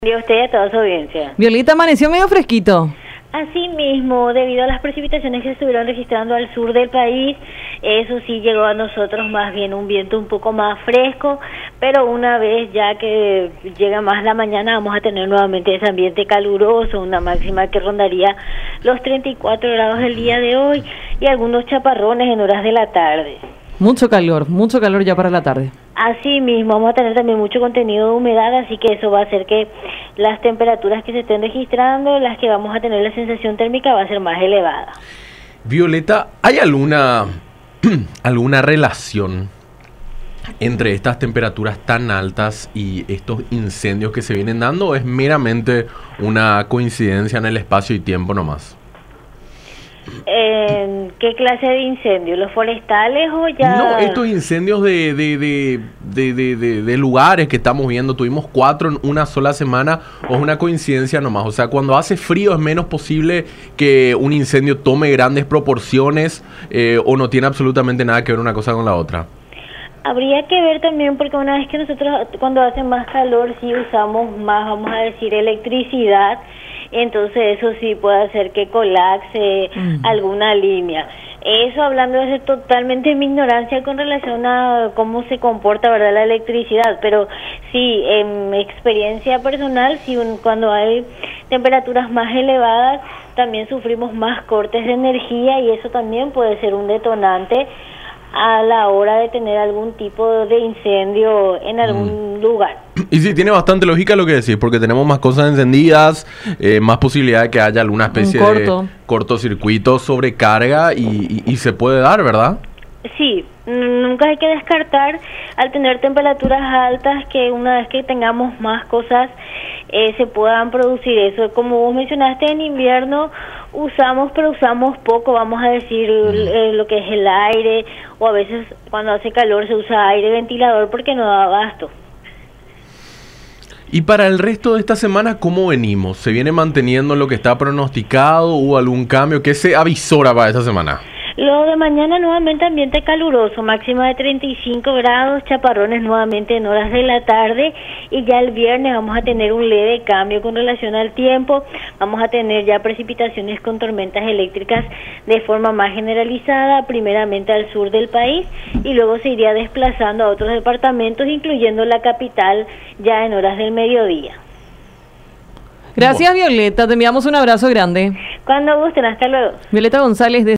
Y a usted y a toda su audiencia. Violita, amaneció medio fresquito. Asimismo, debido a las precipitaciones que se estuvieron registrando al sur del país, eso sí llegó a nosotros más bien un viento un poco más fresco, pero una vez ya que llega más la mañana vamos a tener nuevamente ese ambiente caluroso, una máxima que rondaría los 34 grados el día de hoy y algunos chaparrones en horas de la tarde. Mucho calor ya para la tarde. Así mismo, vamos a tener también mucho contenido de humedad, así que eso va a hacer que las temperaturas que se estén registrando, las que vamos a tener la sensación térmica va a ser más elevada. Violeta, ¿hay alguna relación entre estas temperaturas tan altas y estos incendios que se vienen dando, o es meramente una coincidencia en el espacio y tiempo nomás? ¿Qué clase de incendios? ¿Los forestales o ya...? No, estos incendios de lugares que estamos viendo, tuvimos 4 en una sola semana, o es una coincidencia nomás. O sea, cuando hace frío es menos posible que un incendio tome grandes proporciones, o no tiene absolutamente nada que ver una cosa con la otra. Habría que ver también, porque una vez que nosotros cuando hace más calor sí usamos más, vamos a decir, electricidad, entonces eso sí puede hacer que colapse alguna línea. Eso hablando de totalmente mi ignorancia con relación a cómo se comporta, ¿verdad?, la electricidad, pero sí, en mi experiencia personal, sí, cuando hay temperaturas más elevadas, también sufrimos más cortes de energía y eso también puede ser un detonante a la hora de tener algún tipo de incendio en algún lugar. Y sí, tiene bastante lógica lo que decís, porque tenemos más cosas encendidas, más posibilidad de que haya alguna especie de cortocircuito, sobrecarga y se puede dar, ¿verdad? Sí, nunca hay que descartar al tener temperaturas altas que una vez que tengamos más cosas se puedan producir eso. Como vos mencionaste, en invierno usamos, pero usamos poco, vamos a decir, lo que es el aire, o a veces cuando hace calor se usa aire ventilador porque no da abasto. Y para el resto de esta semana, ¿cómo venimos? ¿Se viene manteniendo lo que está pronosticado? ¿Hubo algún cambio? ¿Qué se avisora para esta semana? Lo de mañana nuevamente ambiente caluroso, máxima de 35 grados, chaparrones nuevamente en horas de la tarde, y ya el viernes vamos a tener un leve cambio con relación al tiempo. Vamos a tener ya precipitaciones con tormentas eléctricas de forma más generalizada, primeramente al sur del país, y luego se iría desplazando a otros departamentos, incluyendo la capital, ya en horas del mediodía. Gracias, Violeta, te enviamos un abrazo grande. Cuando gusten, hasta luego. Violeta González de